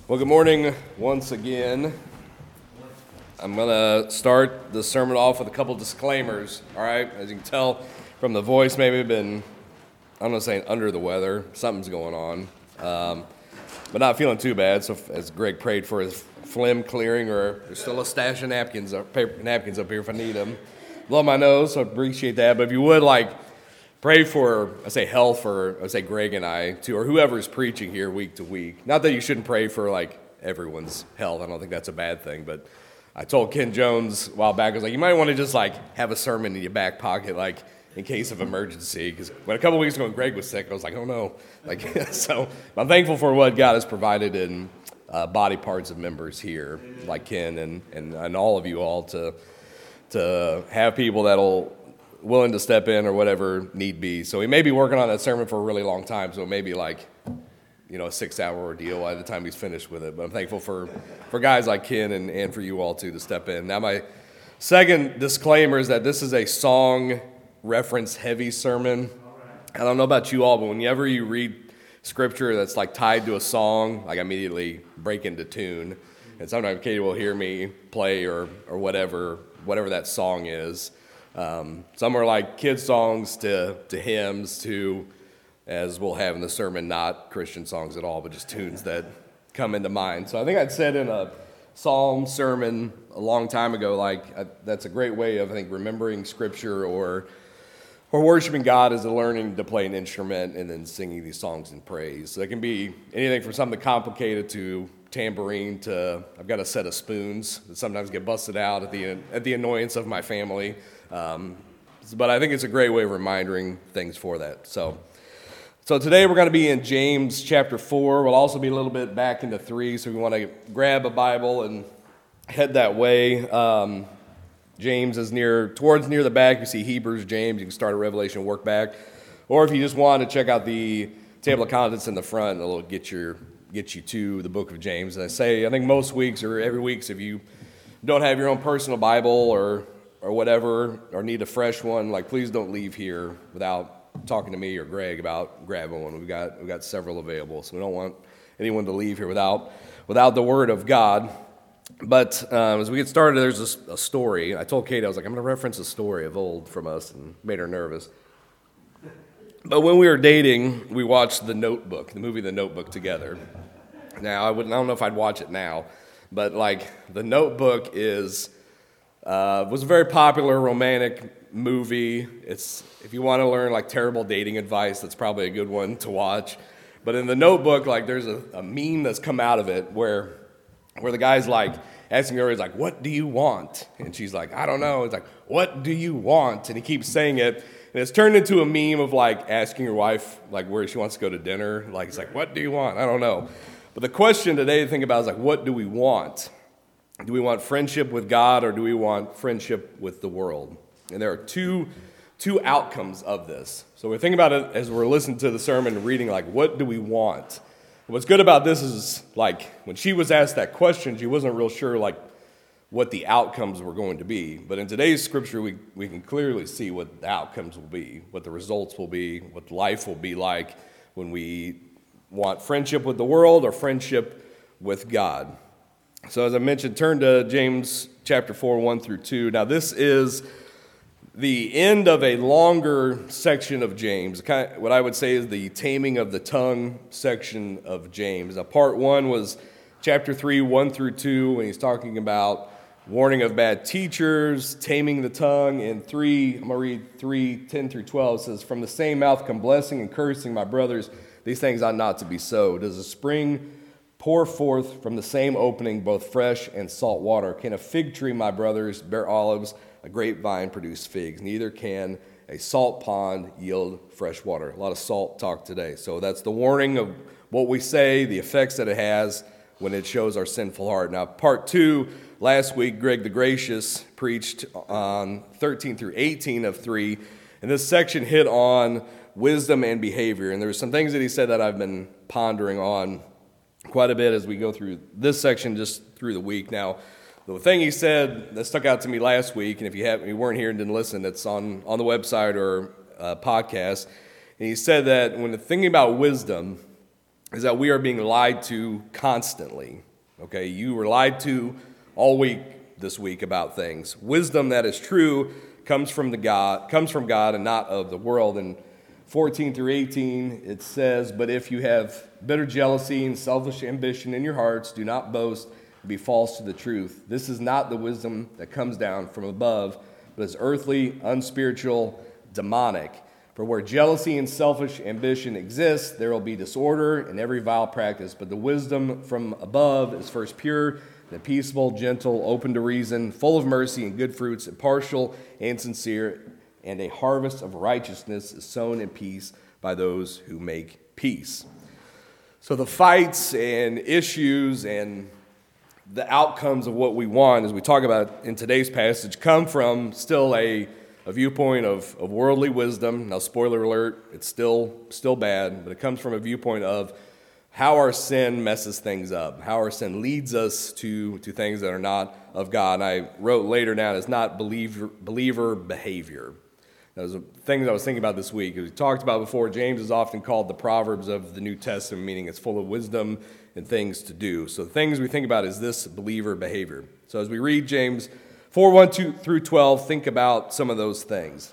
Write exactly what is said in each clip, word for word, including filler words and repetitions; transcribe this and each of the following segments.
Well, good morning once again. I'm going to start the sermon off with a couple disclaimers, all right? As you can tell from the voice, maybe I've been, I'm not saying under the weather. Something's going on, um, but not feeling too bad. So as Greg prayed for his phlegm clearing, or there's still a stash of napkins, or paper, napkins up here if I need them. Blow my nose, so I appreciate that. But if you would, like, pray for, I say health for, I say Greg and I, too, or whoever is preaching here week to week. Not that you shouldn't pray for, like, everyone's health. I don't think that's a bad thing. But I told Ken Jones a while back, I was like, you might want to just, like, have a sermon in your back pocket, like, in case of emergency. Because when a couple weeks ago when Greg was sick, I was like, oh, no. Like, so I'm thankful for what God has provided in uh, body parts of members here, like Ken and, and, and all of you all, to to have people that'll willing to step in or whatever need be. So he may be working on that sermon for a really long time, so it may be like, you know, a six-hour ordeal by the time he's finished with it. But I'm thankful for, for guys like Ken and, and for you all, too, to step in. Now, my second disclaimer is that this is a song reference-heavy sermon. I don't know about you all, but whenever you read scripture that's, like, tied to a song, like, I immediately break into tune. And sometimes Katie will hear me play or or whatever, whatever that song is. Um, some are like kids songs to, to hymns to, as we'll have in the sermon, not Christian songs at all, but just tunes that come into mind. So I think I'd said in a psalm sermon a long time ago, like I, that's a great way of, I think, remembering scripture or or worshiping God is learning to play an instrument and then singing these songs in praise. So it can be anything from something complicated to tambourine to, I've got a set of spoons that sometimes get busted out at the at the annoyance of my family. Um, but I think it's a great way of reminding things for that. So, so today we're going to be in James chapter four. We'll also be a little bit back into three, so we want to grab a Bible and head that way. Um, James is near, towards near the back. You see Hebrews, James. You can start at Revelation and work back. Or if you just want to check out the table of contents in the front, it'll get your get you to the book of James. And I say, I think most weeks or every week, if you don't have your own personal Bible or or whatever, or need a fresh one, like, please don't leave here without talking to me or Greg about grabbing one. We've got we've got several available, so we don't want anyone to leave here without without the Word of God. But um, as we get started, there's a, a story. I told Kate, I was like, I'm going to reference a story of old from us, and made her nervous. But when we were dating, we watched The Notebook, the movie The Notebook, together. Now, I wouldn't, I don't know if I'd watch it now, but, like, The Notebook is... Uh, was a very popular romantic movie. It's, if you want to learn, like, terrible dating advice, that's probably a good one to watch. But in The Notebook, like, there's a, a meme that's come out of it where where the guy's like asking her, he's like, what do you want? And she's like, I don't know. It's like, what do you want? And he keeps saying it. And it's turned into a meme of, like, asking your wife, like, where she wants to go to dinner. Like, it's like, what do you want? I don't know. But the question today to think about is, like, what do we want? Do we want friendship with God, or do we want friendship with the world? And there are two two outcomes of this. So we're thinking about it as we're listening to the sermon and reading, like, what do we want? And what's good about this is, like, when she was asked that question, she wasn't real sure, like, what the outcomes were going to be. But in today's scripture, we, we can clearly see what the outcomes will be, what the results will be, what life will be like when we want friendship with the world or friendship with God. So as I mentioned, turn to James chapter four, one through two. Now this is the end of a longer section of James. Kind of what I would say is the taming of the tongue section of James. Now part one was chapter three, one through two, when he's talking about warning of bad teachers, taming the tongue. And three, I'm going to read three, ten through twelve. It says, from the same mouth come blessing and cursing, my brothers. These things ought not to be so. Does a spring pour forth from the same opening both fresh and salt water? Can a fig tree, my brothers, bear olives, a grapevine produce figs? Neither can a salt pond yield fresh water. A lot of salt talk today. So that's the warning of what we say, the effects that it has when it shows our sinful heart. Now, part two, last week, Greg the Gracious preached on thirteen through eighteen of three, and this section hit on wisdom and behavior. And there's some things that he said that I've been pondering on quite a bit as we go through this section just through the week. Now, the thing he said that stuck out to me last week, and if you haven't, you weren't here and didn't listen, it's on, on the website or uh, podcast. And he said that when thinking about wisdom, is that we are being lied to constantly. Okay, you were lied to all week this week about things. Wisdom that is true comes from the God, comes from God and not of the world. And fourteen through eighteen, it says, "But if you have bitter jealousy and selfish ambition in your hearts, do not boast and be false to the truth. This is not the wisdom that comes down from above, but is earthly, unspiritual, demonic. For where jealousy and selfish ambition exist, there will be disorder and every vile practice. But the wisdom from above is first pure, then peaceable, gentle, open to reason, full of mercy and good fruits, impartial and sincere. And a harvest of righteousness is sown in peace by those who make peace." So the fights and issues and the outcomes of what we want, as we talk about in today's passage, come from still a, a viewpoint of, of worldly wisdom. Now, spoiler alert, it's still still bad, but it comes from a viewpoint of how our sin messes things up, how our sin leads us to, to things that are not of God. And I wrote later down, it's not believer, believer behavior. That was a thing that I was thinking about this week. As we talked about before, James is often called the Proverbs of the New Testament, meaning it's full of wisdom and things to do. So the things we think about is this believer behavior. So as we read James four, one through twelve, think about some of those things.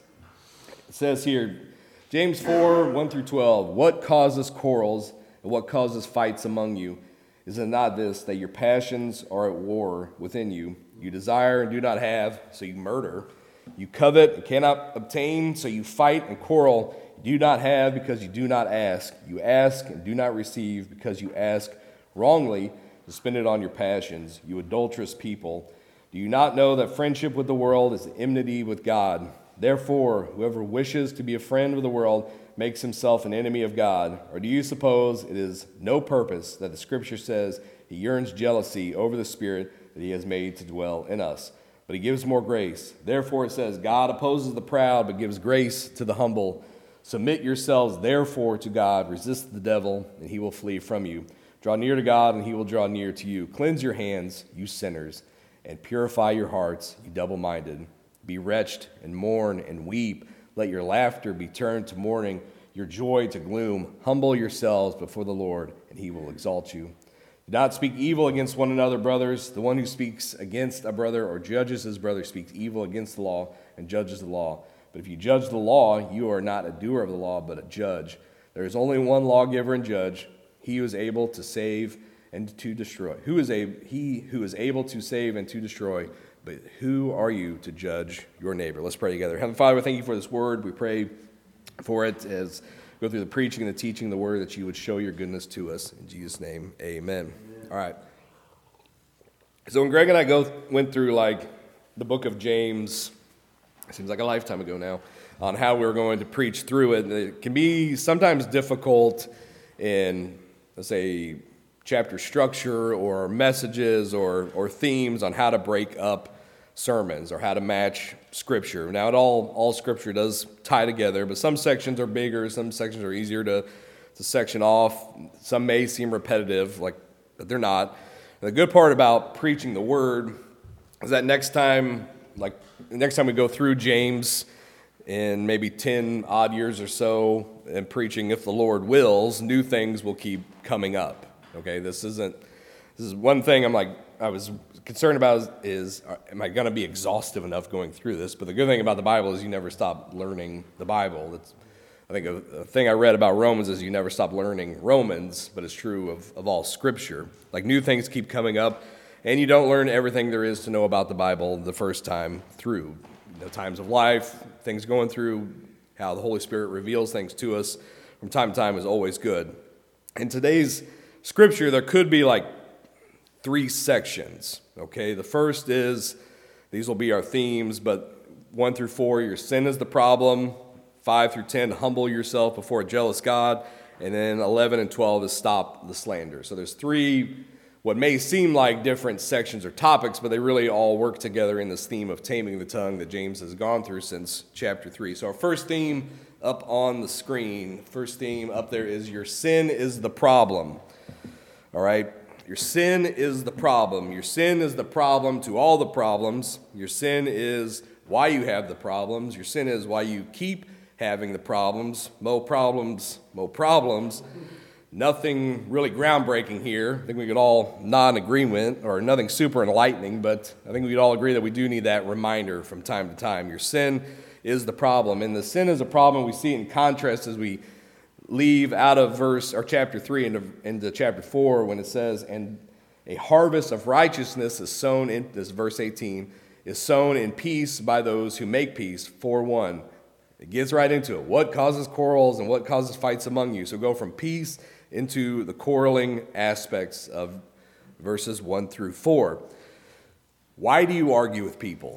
It says here, James four, one through twelve, "What causes quarrels and what causes fights among you? Is it not this, that your passions are at war within you? You desire and do not have, so you murder. You covet and cannot obtain, so you fight and quarrel. You do not have because you do not ask. You ask and do not receive because you ask wrongly to spend it on your passions. You adulterous people. Do you not know that friendship with the world is enmity with God? Therefore, whoever wishes to be a friend of the world makes himself an enemy of God. Or do you suppose it is no purpose that the Scripture says he yearns jealousy over the Spirit that he has made to dwell in us? But he gives more grace. Therefore it says, God opposes the proud, but gives grace to the humble. Submit yourselves therefore to God. Resist the devil, and he will flee from you. Draw near to God, and he will draw near to you. Cleanse your hands, you sinners, and purify your hearts, you double-minded. Be wretched, and mourn, and weep. Let your laughter be turned to mourning, your joy to gloom. Humble yourselves before the Lord, and he will exalt you. Do not speak evil against one another, brothers. The one who speaks against a brother or judges his brother speaks evil against the law and judges the law. But if you judge the law, you are not a doer of the law, but a judge. There is only one lawgiver and judge, he who is able to save and to destroy. Who is a, he who is able to save and to destroy, but who are you to judge your neighbor? Let's pray together. Heavenly Father, we thank you for this word. We pray for it as go through the preaching and the teaching of the word, that you would show your goodness to us. In Jesus' name, amen. Amen. All right. So when Greg and I go went through like the book of James, it seems like a lifetime ago now, on how we were going to preach through it, it can be sometimes difficult in, let's say, chapter structure or messages or, or themes on how to break up sermons or how to match Scripture. Now, it all all Scripture does tie together, but some sections are bigger, some sections are easier to, to section off. Some may seem repetitive, like, but they're not. And the good part about preaching the Word is that next time, like next time we go through James in maybe ten odd years or so and preaching, if the Lord wills, new things will keep coming up. Okay, this isn't, this is one thing I'm like, I was concerned about is, is am I going to be exhaustive enough going through this? But the good thing about the Bible is you never stop learning the Bible. That's, I think a, a thing I read about Romans is you never stop learning Romans, but it's true of, of all Scripture. Like new things keep coming up, and you don't learn everything there is to know about the Bible the first time through. The times of life, things going through, how the Holy Spirit reveals things to us from time to time is always good. In today's Scripture, there could be like three sections, okay? The first is, these will be our themes, but one through four, your sin is the problem. Five through ten, humble yourself before a jealous God. And then eleven and twelve is stop the slander. So there's three, what may seem like different sections or topics, but they really all work together in this theme of taming the tongue that James has gone through since chapter three. So our first theme up on the screen, first theme up there is your sin is the problem. All right? Your sin is the problem. Your sin is the problem to all the problems. Your sin is why you have the problems. Your sin is why you keep having the problems. Mo problems, mo problems. Nothing really groundbreaking here. I think we could all nod in agreement, or nothing super enlightening, but I think we could all agree that we do need that reminder from time to time. Your sin is the problem, and the sin is a problem. We see it in contrast as we leave out of verse or chapter three into, into chapter four when it says, and a harvest of righteousness is sown in, this verse eighteen, is sown in peace by those who make peace, for one. It gets right into it. What causes quarrels and what causes fights among you? So go from peace into the quarreling aspects of verses one through four. Why do you argue with people?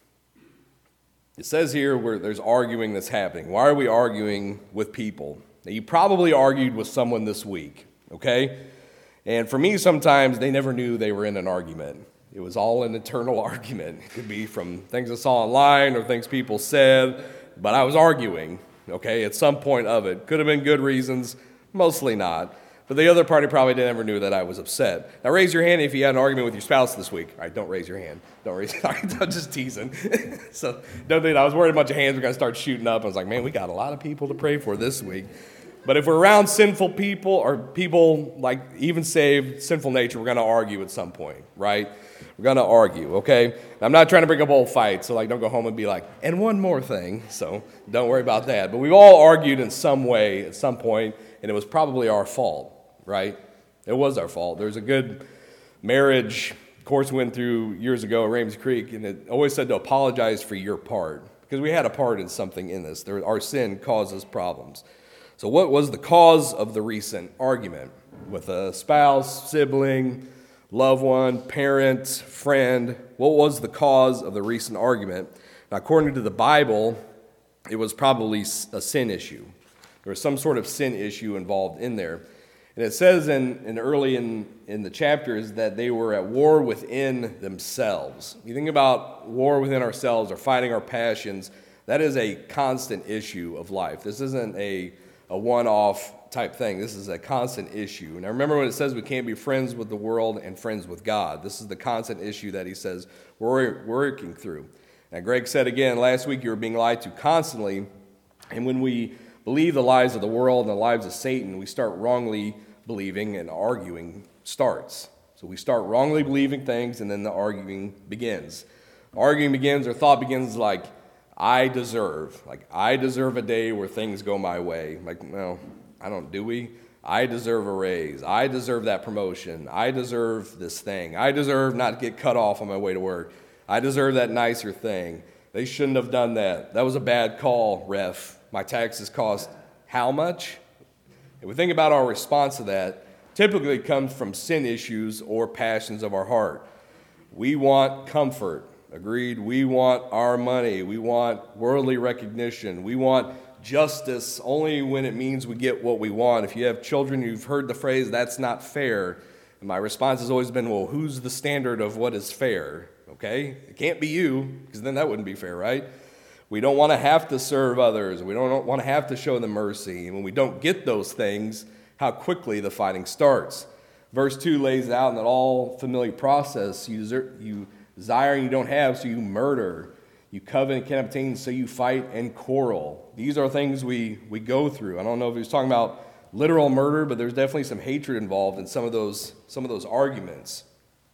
It says here where there's arguing that's happening. Why are we arguing with people? Now, you probably argued with someone this week, okay? And for me, sometimes they never knew they were in an argument. It was all an internal argument. It could be from things I saw online or things people said, but I was arguing, okay, at some point of it. Could have been good reasons, mostly not. But the other party probably never knew that I was upset. Now, raise your hand if you had an argument with your spouse this week. All right, don't raise your hand. Don't raise your hand. I'm just teasing. So, don't think I was worried a bunch of hands were going to start shooting up. I was like, man, we got a lot of people to pray for this week. But if we're around sinful people or people like even saved, sinful nature, we're going to argue at some point, right? We're going to argue, okay? And I'm not trying to bring up old fights, so like don't go home and be like, and one more thing. So don't worry about that. But we've all argued in some way at some point, and it was probably our fault, right? It was our fault. There's a good marriage course we went through years ago at Ramsey Creek, and it always said to apologize for your part, because we had a part in something in this. There, our sin causes problems. So what was the cause of the recent argument with a spouse, sibling, loved one, parent, friend? What was the cause of the recent argument? Now, according to the Bible, it was probably a sin issue. There was some sort of sin issue involved in there. And it says in, in early in, in the chapters that they were at war within themselves. You think about war within ourselves or fighting our passions, that is a constant issue of life. This isn't a a one-off type thing. This is a constant issue. Now remember when it says we can't be friends with the world and friends with God. This is the constant issue that he says we're working through. Now Greg said again last week you were being lied to constantly, and when we believe the lies of the world and the lies of Satan, we start wrongly believing and arguing starts. So we start wrongly believing things and then the arguing begins. Arguing begins or thought begins like, I deserve, like I deserve a day where things go my way. Like, no, I don't, do we? I deserve a raise. I deserve that promotion. I deserve this thing. I deserve not to get cut off on my way to work. I deserve that nicer thing. They shouldn't have done that. That was a bad call, ref. My taxes cost how much? If we think about our response to that, typically it comes from sin issues or passions of our heart. We want comfort. Agreed. We want our money. We want worldly recognition. We want justice only when it means we get what we want. If you have children, you've heard the phrase, that's not fair. And my response has always been, well, who's the standard of what is fair? Okay? It can't be you, because then that wouldn't be fair, right? We don't want to have to serve others. We don't want to have to show them mercy. And when we don't get those things, how quickly the fighting starts. Verse two lays out in that all familiar process. You desert, you desire and you don't have, so you murder. You covet and can't obtain, so you fight and quarrel. These are things we, we go through. I don't know if he was talking about literal murder, but there's definitely some hatred involved in some of those, some of those arguments.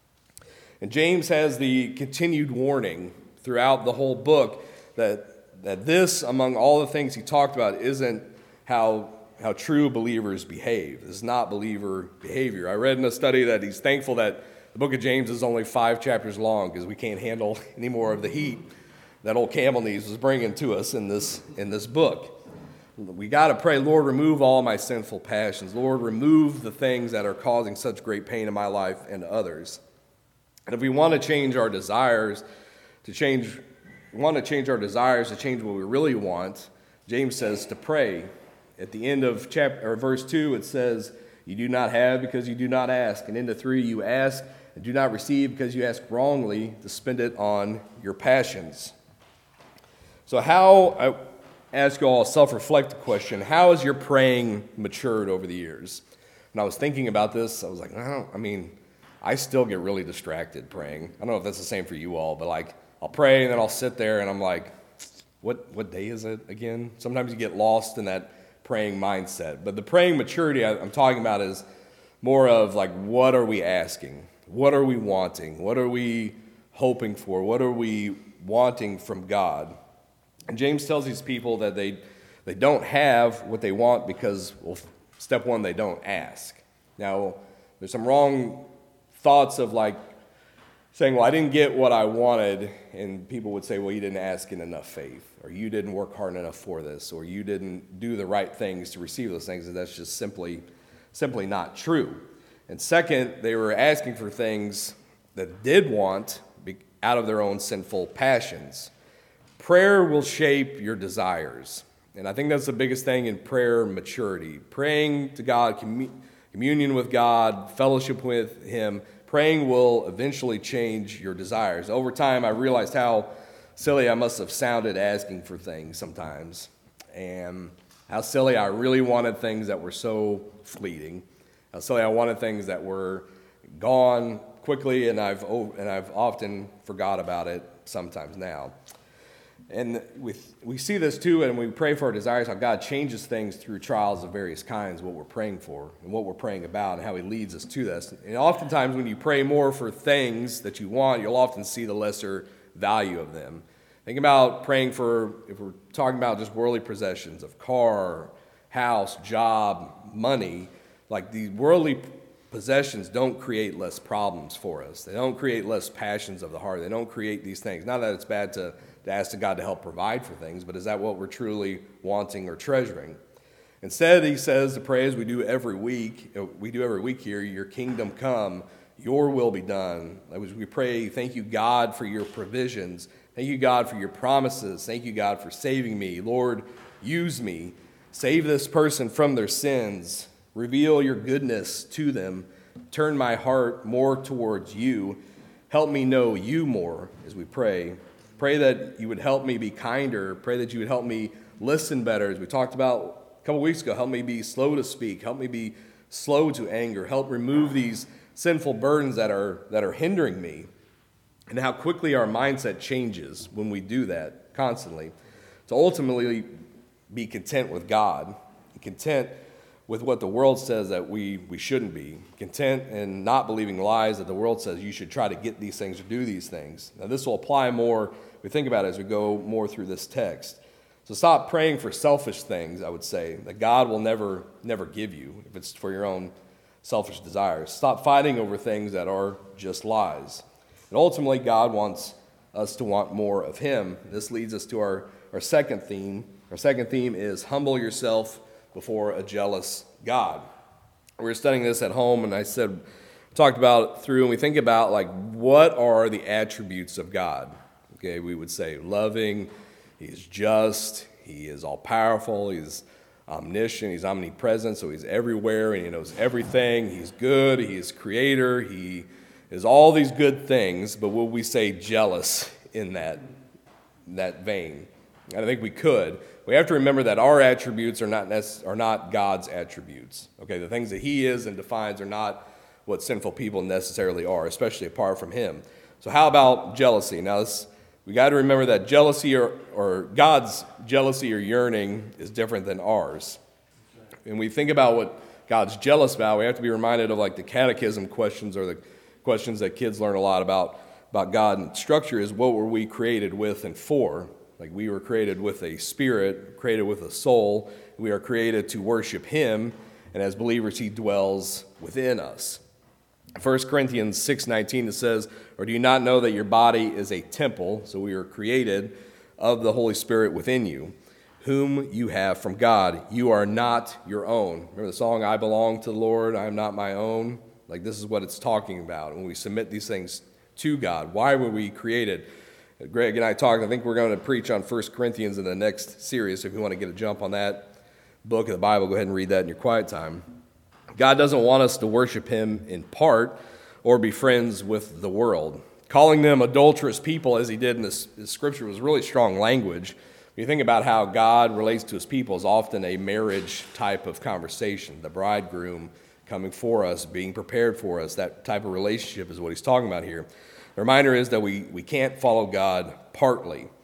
And James has the continued warning throughout the whole book that, that this, among all the things he talked about, isn't how, how true believers behave. This is not believer behavior. I read in a study that he's thankful that the book of James is only five chapters long because we can't handle any more of the heat that old Camel Knees was bringing to us in this, in this book. We got to pray, Lord, remove all my sinful passions. Lord, remove the things that are causing such great pain in my life and others. And if we want to change our desires, to change, we want to change our desires to change what we really want, James says to pray. At the end of chapter or verse two, it says, you do not have because you do not ask. And into three, you ask and do not receive because you ask wrongly to spend it on your passions. So how, I ask you all a self-reflective question, how has your praying matured over the years? When I was thinking about this, I was like, I don't, I mean, I still get really distracted praying. I don't know if that's the same for you all, but like, I'll pray and then I'll sit there and I'm like, what what day is it again? Sometimes you get lost in that praying mindset. But the praying maturity I'm talking about is more of like, what are we asking? What are we wanting? What are we hoping for? What are we wanting from God? And James tells these people that they they don't have what they want because, well, step one, they don't ask. Now, there's some wrong thoughts of like saying, well, I didn't get what I wanted, and people would say, well, you didn't ask in enough faith, or you didn't work hard enough for this, or you didn't do the right things to receive those things, and that's just simply, simply not true. And second, they were asking for things that they did want out of their own sinful passions. Prayer will shape your desires. And I think that's the biggest thing in prayer maturity. Praying to God, commu- communion with God, fellowship with Him, praying will eventually change your desires. Over time, I realized how silly I must have sounded asking for things sometimes, and how silly I really wanted things that were so fleeting. How silly I wanted things that were gone quickly, and I've and I've often forgot about it sometimes now. And we, we see this too, and we pray for our desires, how God changes things through trials of various kinds, what we're praying for and what we're praying about and how He leads us to this. And oftentimes when you pray more for things that you want, you'll often see the lesser value of them. Think about praying for, if we're talking about just worldly possessions of car, house, job, money, like these worldly possessions don't create less problems for us. They don't create less passions of the heart. They don't create these things. Not that it's bad to to ask God to help provide for things, but is that what we're truly wanting or treasuring? Instead, he says to pray as we do every week, we do every week here, your kingdom come, your will be done. As we pray, thank you, God, for your provisions. Thank you, God, for your promises. Thank you, God, for saving me. Lord, use me. Save this person from their sins. Reveal your goodness to them. Turn my heart more towards you. Help me know you more as we pray. Pray that you would help me be kinder. Pray that you would help me listen better. As we talked about a couple weeks ago, help me be slow to speak. Help me be slow to anger. Help remove these sinful burdens that are that are hindering me. And how quickly our mindset changes when we do that constantly. To ultimately be content with God. Content with what the world says that we, we shouldn't be. Content in not believing lies that the world says you should try to get these things or do these things. Now this will apply more, we think about it as we go more through this text. So stop praying for selfish things, I would say, that God will never, never give you if it's for your own selfish desires. Stop fighting over things that are just lies. And ultimately, God wants us to want more of Him. This leads us to our, our second theme. Our second theme is humble yourself before a jealous God. We were studying this at home, and I said, talked about it through, and we think about like what are the attributes of God. Okay, we would say loving, He's just, He is all powerful, He's omniscient, He's omnipresent, so He's everywhere and He knows everything. He's good, He is creator, He is all these good things. But would we say jealous in that in that vein? And I think we could. We have to remember that our attributes are not necess- are not God's attributes. Okay, the things that He is and defines are not what sinful people necessarily are, especially apart from Him. So how about jealousy? Now, this, we got to remember that jealousy or, or God's jealousy or yearning is different than ours. And we think about what God's jealous about, we have to be reminded of like the catechism questions or the questions that kids learn a lot about, about God. And structure is, what were we created with and for? Like we were created with a spirit, created with a soul. We are created to worship Him, and as believers, He dwells within us. First Corinthians six nineteen, it says, or do you not know that your body is a temple, so we are created of the Holy Spirit within you, whom you have from God. You are not your own. Remember the song, I belong to the Lord, I am not my own? Like this is what it's talking about when we submit these things to God. Why were we created? Greg and I talked, I think we're going to preach on First Corinthians in the next series. So if you want to get a jump on that book of the Bible, go ahead and read that in your quiet time. God doesn't want us to worship Him in part or be friends with the world. Calling them adulterous people, as He did in this, this scripture, was really strong language. When you think about how God relates to His people, is often a marriage type of conversation. The bridegroom coming for us, being prepared for us, that type of relationship is what He's talking about here. The reminder is that we, we can't follow God partly.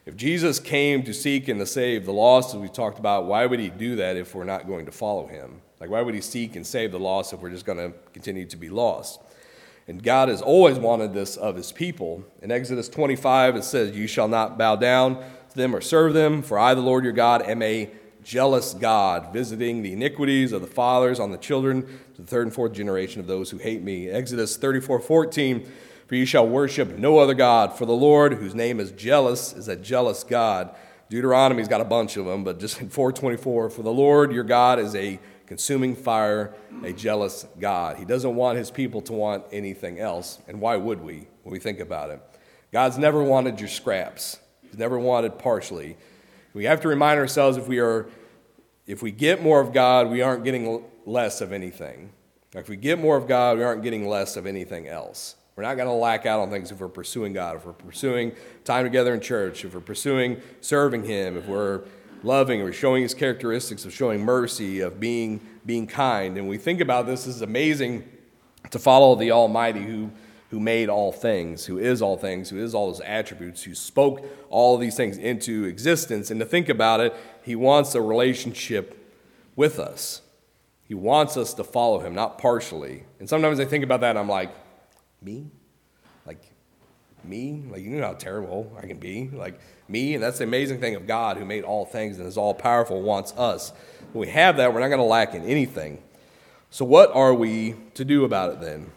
If Jesus came to seek and to save the lost, as we talked about, why would he do that if we're not going to follow him? Like, why would he seek and save the lost if we're just going to continue to be lost? And God has always wanted this of his people. In Exodus twenty-five, it says, "You shall not bow down to them or serve them, for I, the Lord your God, am a jealous God, visiting the iniquities of the fathers on the children to the third and fourth generation of those who hate me." Exodus thirty-four fourteen, "For you shall worship no other God, for the Lord, whose name is jealous, is a jealous God." Deuteronomy's got a bunch of them, but just in four twenty-four, "For the Lord your God is a consuming fire, a jealous God." He doesn't want his people to want anything else, and why would we when we think about it? God's never wanted your scraps. He's never wanted partially. We have to remind ourselves if we are, if we get more of God, we aren't getting less of anything. If we get more of God, we aren't getting less of anything else. We're not going to lack out on things if we're pursuing God, if we're pursuing time together in church, if we're pursuing serving him, if we're loving, if we're showing his characteristics of showing mercy, of being being kind. And we think about this, this is amazing to follow the Almighty who, who made all things, who is all things, who is all those attributes, who spoke all these things into existence. And to think about it, he wants a relationship with us. He wants us to follow him, not partially. And sometimes I think about that and I'm like, me? Like, me? Like, you know how terrible I can be? Like, me? And that's the amazing thing of God who made all things and is all-powerful, wants us. When we have that, we're not going to lack in anything. So what are we to do about it then?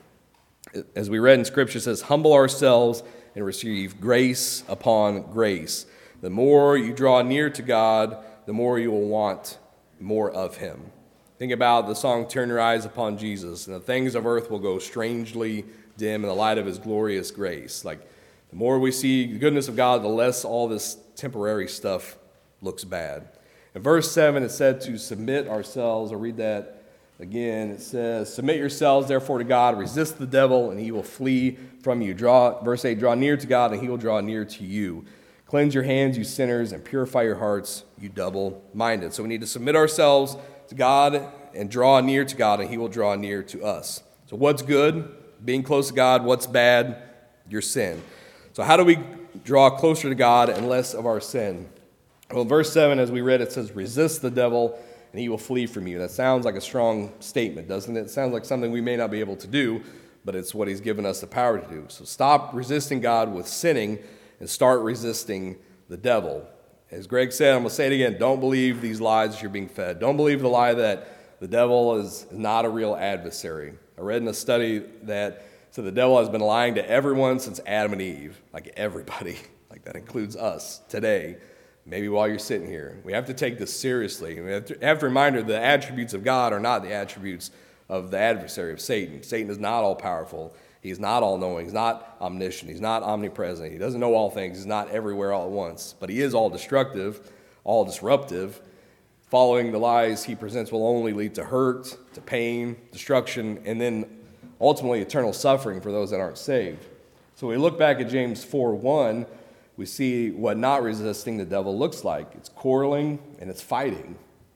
As we read in Scripture, it says, "Humble ourselves and receive grace upon grace." The more you draw near to God, the more you will want more of him. Think about the song, "Turn Your Eyes Upon Jesus," and the things of earth will go strangely dim in the light of his glorious grace. Like, the more we see the goodness of God, the less all this temporary stuff looks bad. In verse seven, it said to submit ourselves. I'll read that again. It says, "Submit yourselves, therefore, to God. Resist the devil, and he will flee from you." Draw, verse eight, "Draw near to God, and he will draw near to you. Cleanse your hands, you sinners, and purify your hearts, you double-minded." So we need to submit ourselves to God and draw near to God, and he will draw near to us. So what's good? Being close to God. What's bad? Your sin. So how do we draw closer to God and less of our sin? Well, in verse seven, as we read, it says, "Resist the devil, and he will flee from you." That sounds like a strong statement, doesn't it? It sounds like something we may not be able to do, but it's what he's given us the power to do. So stop resisting God with sinning and start resisting the devil. As Greg said, I'm going to say it again, don't believe these lies you're being fed. Don't believe the lie that the devil is not a real adversary. I read in a study that so the devil has been lying to everyone since Adam and Eve, like everybody, like that includes us today, maybe while you're sitting here. We have to take this seriously. We have to, have to remind the attributes of God are not the attributes of the adversary, of Satan. Satan is not all-powerful. He's not all-knowing. He's not omniscient. He's not omnipresent. He doesn't know all things. He's not everywhere all at once. But he is all-destructive, all-disruptive. Following the lies he presents will only lead to hurt, to pain, destruction, and then ultimately eternal suffering for those that aren't saved. So we look back at James four one, we see what not resisting the devil looks like. It's quarreling and it's fighting.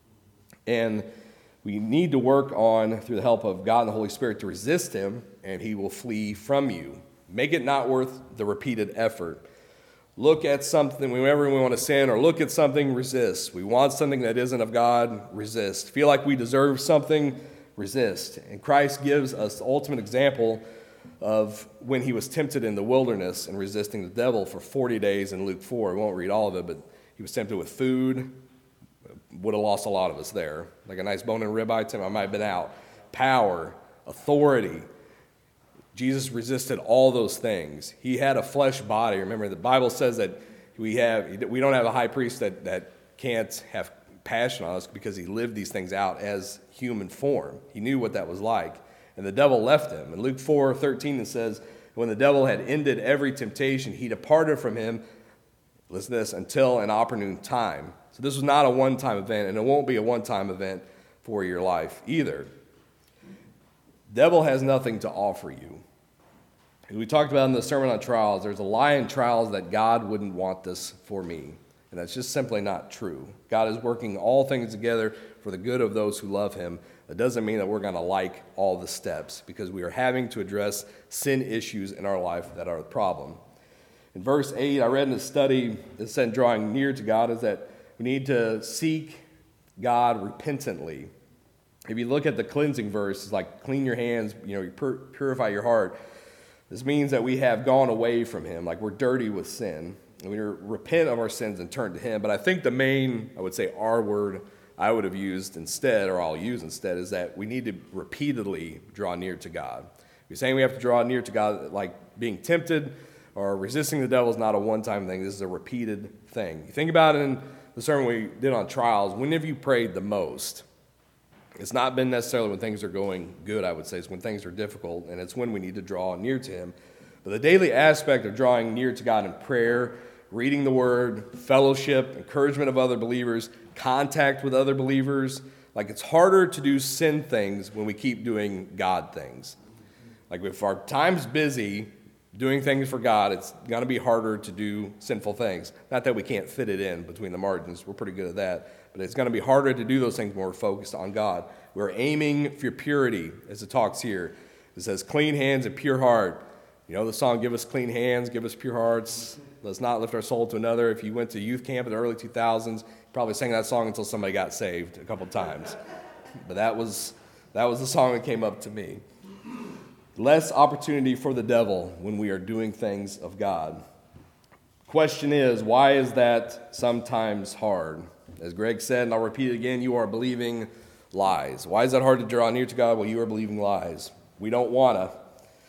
And we need to work on, through the help of God and the Holy Spirit, to resist him, and he will flee from you. Make it not worth the repeated effort. Look at something, whenever we want to sin, or look at something, resist. We want something that isn't of God, resist. Feel like we deserve something, resist. And Christ gives us the ultimate example of when he was tempted in the wilderness and resisting the devil for forty days in Luke four. We won't read all of it, but he was tempted with food. Would have lost a lot of us there. Like a nice bone and ribeye, Tim, I might have been out. Power, authority. Jesus resisted all those things. He had a flesh body. Remember, the Bible says that we have we don't have a high priest that, that can't have passion on us because he lived these things out as human form. He knew what that was like. And the devil left him. In Luke four thirteen, it says, when the devil had ended every temptation, he departed from him, listen to this, until an opportune time. So this was not a one-time event, and it won't be a one-time event for your life either. Devil has nothing to offer you. As we talked about in the Sermon on Trials, there's a lie in trials that God wouldn't want this for me. And that's just simply not true. God is working all things together for the good of those who love him. That doesn't mean that we're going to like all the steps, because we are having to address sin issues in our life that are the problem. In verse eight, I read in a study that said drawing near to God is that we need to seek God repentantly. If you look at the cleansing verse, it's like clean your hands, you know, you pur- purify your heart. This means that we have gone away from him, like we're dirty with sin. And we repent of our sins and turn to him. But I think the main, I would say, R word I would have used instead, or I'll use instead, is that we need to repeatedly draw near to God. You're saying we have to draw near to God, like being tempted or resisting the devil is not a one-time thing. This is a repeated thing. You think about it in the sermon we did on trials. When have you prayed the most? It's not been necessarily when things are going good, I would say. It's when things are difficult, and it's when we need to draw near to him. But the daily aspect of drawing near to God in prayer, reading the word, fellowship, encouragement of other believers, contact with other believers, like it's harder to do sin things when we keep doing God things. Like if our time's busy doing things for God, it's going to be harder to do sinful things. Not that we can't fit it in between the margins. We're pretty good at that. But it's going to be harder to do those things when we're focused on God. We're aiming for purity, as it talks here. It says, clean hands and pure heart. You know the song, give us clean hands, give us pure hearts. Let's not lift our soul to another. If you went to youth camp in the early two thousands, you probably sang that song until somebody got saved a couple times. But that was that was the song that came up to me. Less opportunity for the devil when we are doing things of God. Question is, why is that sometimes hard? As Greg said, and I'll repeat it again, you are believing lies. Why is that hard to draw near to God? Well, you are believing lies. We don't want to.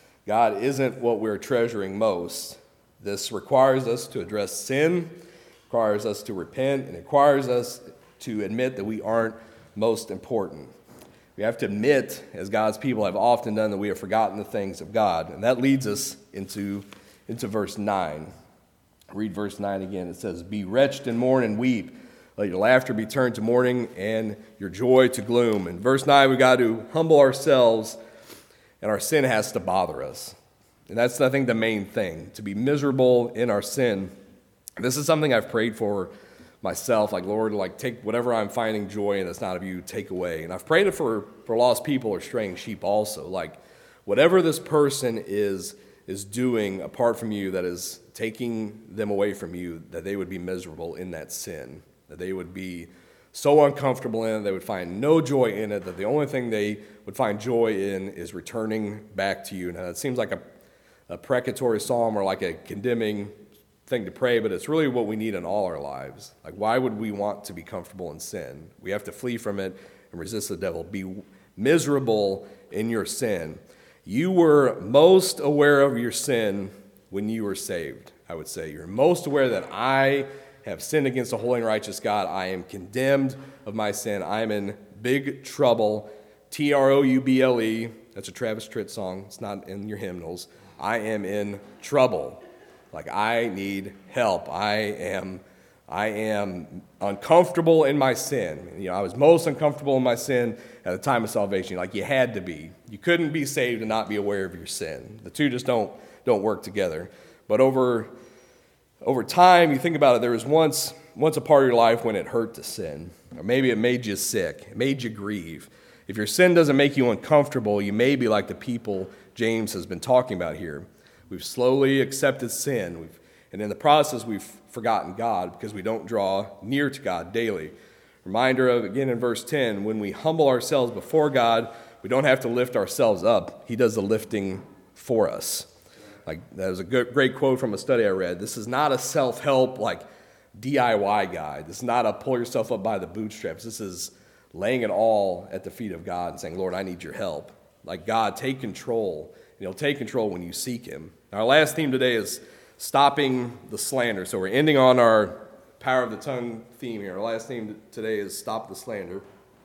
God isn't what we're treasuring most. This requires us to address sin, requires us to repent, and it requires us to admit that we aren't most important. We have to admit, as God's people have often done, that we have forgotten the things of God. And that leads us into, into verse nine. Read verse nine again. It says, be wretched and mourn and weep. Let your laughter be turned to mourning and your joy to gloom. In verse nine, we've got to humble ourselves, and our sin has to bother us. And that's, I think, the main thing, to be miserable in our sin. This is something I've prayed for myself, like, Lord, like, take whatever I'm finding joy in that's not of you, take away. And I've prayed it for, for lost people or straying sheep also. Like, whatever this person is, is doing apart from you that is taking them away from you, that they would be miserable in that sin, that they would be so uncomfortable in it, they would find no joy in it, that the only thing they would find joy in is returning back to you. Now, it seems like a, a precatory psalm or like a condemning thing to pray, but it's really what we need in all our lives. Like, why would we want to be comfortable in sin? We have to flee from it and resist the devil. Be miserable in your sin. You were most aware of your sin when you were saved, I would say. You're most aware that I have sinned against a holy and righteous God. I am condemned of my sin. I am in big trouble. T R O U B L E. That's a Travis Tritt song. It's not in your hymnals. I am in trouble. Like, I need help. I am I am uncomfortable in my sin. You know, I was most uncomfortable in my sin at the time of salvation. Like, you had to be. You couldn't be saved and not be aware of your sin. The two just don't don't work together. But over over time, you think about it, there was once once a part of your life when it hurt to sin. Or maybe it made you sick. It made you grieve. If your sin doesn't make you uncomfortable, you may be like the people James has been talking about here. We've slowly accepted sin. We've, and in the process, we've forgotten God because we don't draw near to God daily. Reminder of, again, in verse ten, when we humble ourselves before God, we don't have to lift ourselves up. He does the lifting for us. Like, that was a good, great quote from a study I read. This is not a self-help, like, D I Y guide. This is not a pull yourself up by the bootstraps. This is laying it all at the feet of God and saying, Lord, I need your help. Like, God, take control. And he'll take control when you seek him. Our last theme today is stopping the slander. So we're ending on our power of the tongue theme here. Our last theme today is stop the slander.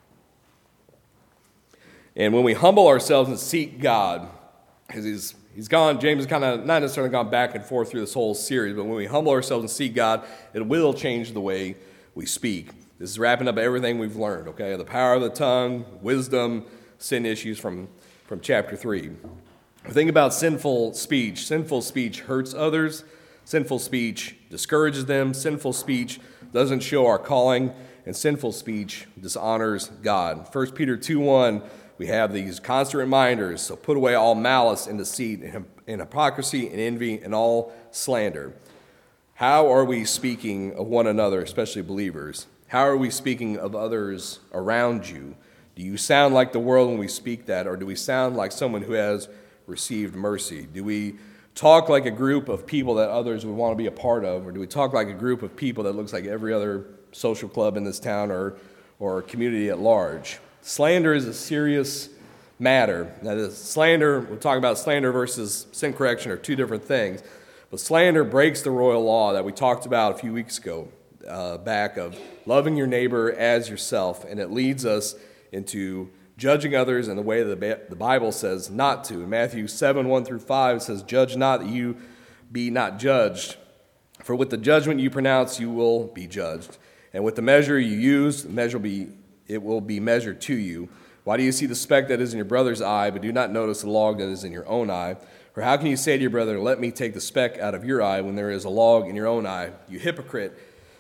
And when we humble ourselves and seek God, because he's he's gone, James has kind of not necessarily gone back and forth through this whole series, but when we humble ourselves and seek God, it will change the way we speak. This is wrapping up everything we've learned, okay? The power of the tongue, wisdom, sin issues from, from chapter three. Think about sinful speech. Sinful speech hurts others. Sinful speech discourages them. Sinful speech doesn't show our calling. And sinful speech dishonors God. First Peter two one, we we have these constant reminders. So put away all malice and deceit and, and hypocrisy and envy and all slander. How are we speaking of one another, especially believers? How are we speaking of others around you? Do you sound like the world when we speak that, or do we sound like someone who has received mercy? Do we talk like a group of people that others would want to be a part of, or do we talk like a group of people that looks like every other social club in this town or, or community at large? Slander is a serious matter. Now, the slander, we're talking about slander versus sin correction are two different things. But slander breaks the royal law that we talked about a few weeks ago, uh, back of loving your neighbor as yourself, and it leads us into judging others in the way that the Bible says not to. In Matthew seven, one through five, it says, "Judge not that you be not judged. For with the judgment you pronounce, you will be judged. And with the measure you use, the measure will be, it will be measured to you. Why do you see the speck that is in your brother's eye, but do not notice the log that is in your own eye? Or how can you say to your brother, let me take the speck out of your eye when there is a log in your own eye? You hypocrite.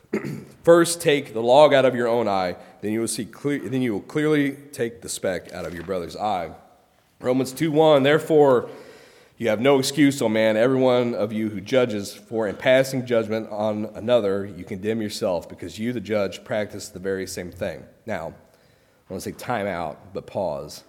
First take the log out of your own eye, then you will see clear, then you will clearly take the speck out of your brother's eye." Romans two one, "Therefore you have no excuse, O man, every one of you who judges, for in passing judgment on another you condemn yourself, because you, the judge, practice the very same thing." Now, I want to say time out, but pause.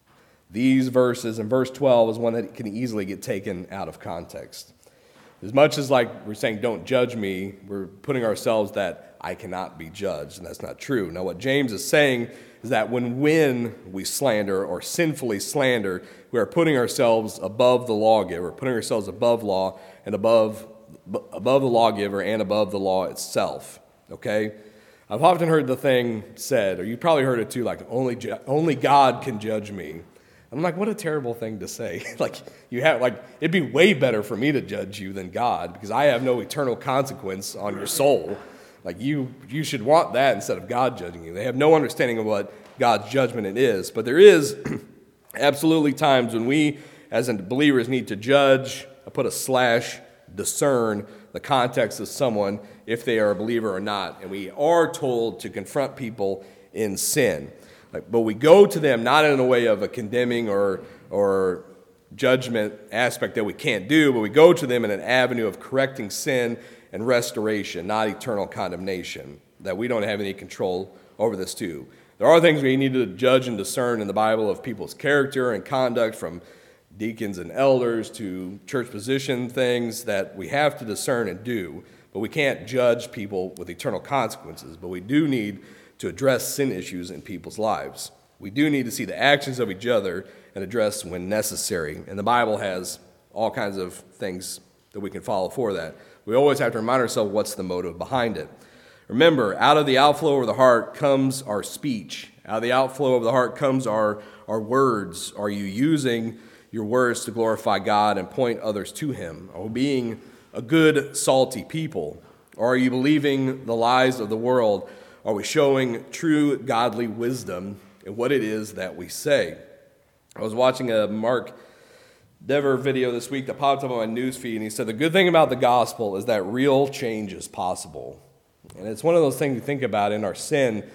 These verses, and verse twelve is one that can easily get taken out of context. As much as like we're saying, don't judge me, we're putting ourselves that I cannot be judged, and that's not true. Now, what James is saying is that when, when we slander or sinfully slander, we are putting ourselves above the lawgiver, putting ourselves above law and above, above the lawgiver and above the law itself, okay? I've often heard the thing said, or you probably heard it too, like, only, only God can judge me. I'm like, what a terrible thing to say. like, you have, like, it'd be way better for me to judge you than God, because I have no eternal consequence on your soul. Like, you, you should want that instead of God judging you. They have no understanding of what God's judgment it is. But there is absolutely times when we, as believers, need to judge, I put a slash, discern the context of someone, if they are a believer or not. And we are told to confront people in sin. Like, but we go to them not in a way of a condemning or or judgment aspect that we can't do, but we go to them in an avenue of correcting sin and restoration, not eternal condemnation, that we don't have any control over this too. There are things we need to judge and discern in the Bible of people's character and conduct, from deacons and elders to church position things that we have to discern and do, but we can't judge people with eternal consequences. But we do need to address sin issues in people's lives. We do need to see the actions of each other and address when necessary. And the Bible has all kinds of things that we can follow for that. We always have to remind ourselves what's the motive behind it. Remember, out of the outflow of the heart comes our speech. Out of the outflow of the heart comes our, our words. Are you using your words to glorify God and point others to Him? Are we being a good, salty people? Or are you believing the lies of the world? Are we showing true godly wisdom in what it is that we say? I was watching a Mark Dever video this week that popped up on my news feed, and he said the good thing about the gospel is that real change is possible. And it's one of those things you think about in our sin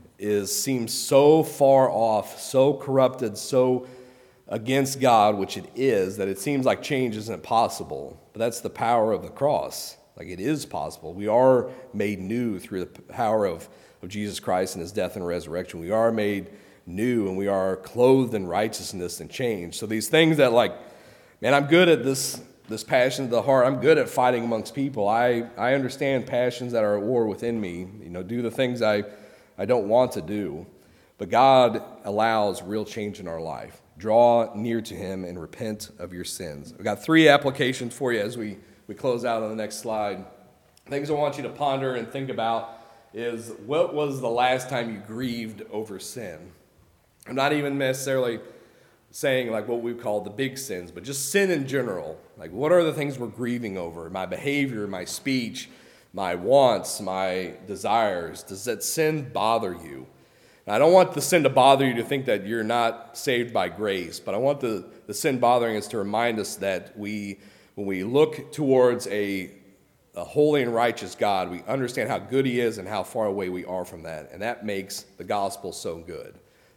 is seems so far off, so corrupted, so against God, which it is, that it seems like change isn't possible. But that's the power of the cross. Like, it is possible. We are made new through the power of, of Jesus Christ and His death and resurrection. We are made new, and we are clothed in righteousness and change. So these things that, like, man, I'm good at this this passion of the heart. I'm good at fighting amongst people. I, I understand passions that are at war within me. You know, do the things I, I don't want to do. But God allows real change in our life. Draw near to Him and repent of your sins. I've got three applications for you as we We close out on the next slide. Things I want you to ponder and think about is, what was the last time you grieved over sin? I'm not even necessarily saying like what we call the big sins, but just sin in general. Like, what are the things we're grieving over? My behavior, my speech, my wants, my desires. Does that sin bother you? And I don't want the sin to bother you to think that you're not saved by grace, but I want the, the sin bothering us to remind us that we, when we look towards a, a holy and righteous God, we understand how good He is and how far away we are from that. And that makes the gospel so good.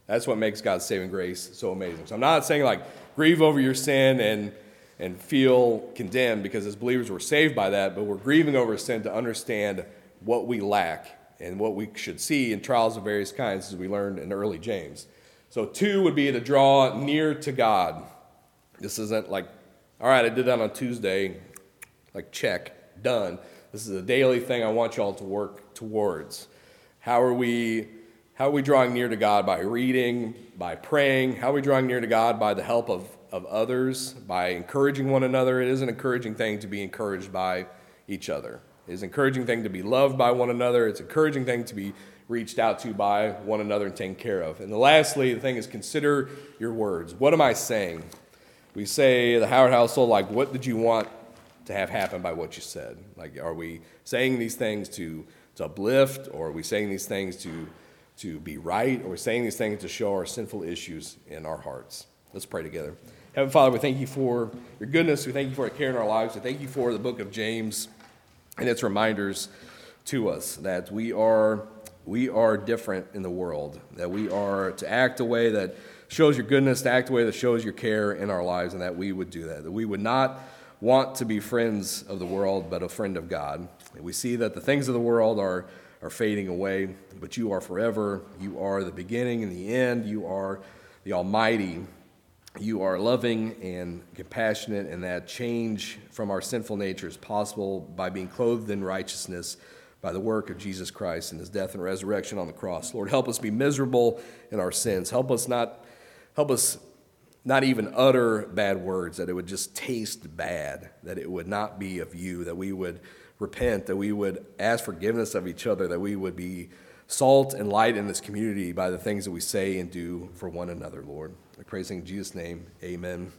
That's what makes God's saving grace so amazing. So I'm not saying like grieve over your sin and and feel condemned, because as believers we're saved by that, but we're grieving over sin to understand what we lack and what we should see in trials of various kinds, as we learned in early James. So two would be to draw near to God. This isn't like, all right, I did that on Tuesday, like check, done. This is a daily thing I want y'all to work towards. How are we how are we drawing near to God? By reading, by praying. How are we drawing near to God? By the help of, of others, by encouraging one another. It is an encouraging thing to be encouraged by each other. It is an encouraging thing to be loved by one another. It's an encouraging thing to be reached out to by one another and taken care of. And lastly, the thing is, consider your words. What am I saying? We say, the Howard household, like, what did you want to have happen by what you said? Like, are we saying these things to, to uplift, or are we saying these things to, to be right, or are we saying these things to show our sinful issues in our hearts? Let's pray together. Heavenly Father, we thank you for your goodness. We thank you for your care in our lives. We thank you for the book of James and its reminders to us that we are we are different in the world, that we are to act a way that shows your goodness, to act a way that shows your care in our lives, and that we would do that, that we would not want to be friends of the world, but a friend of God. And we see that the things of the world are, are fading away, but you are forever. You are the beginning and the end. You are the Almighty. You are loving and compassionate, and that change from our sinful nature is possible by being clothed in righteousness by the work of Jesus Christ and his death and resurrection on the cross. Lord, help us be miserable in our sins. Help us not, help us not even utter bad words, that it would just taste bad, that it would not be of you, that we would repent, that we would ask forgiveness of each other, that we would be salt and light in this community by the things that we say and do for one another, Lord. I praise in Jesus' name, amen.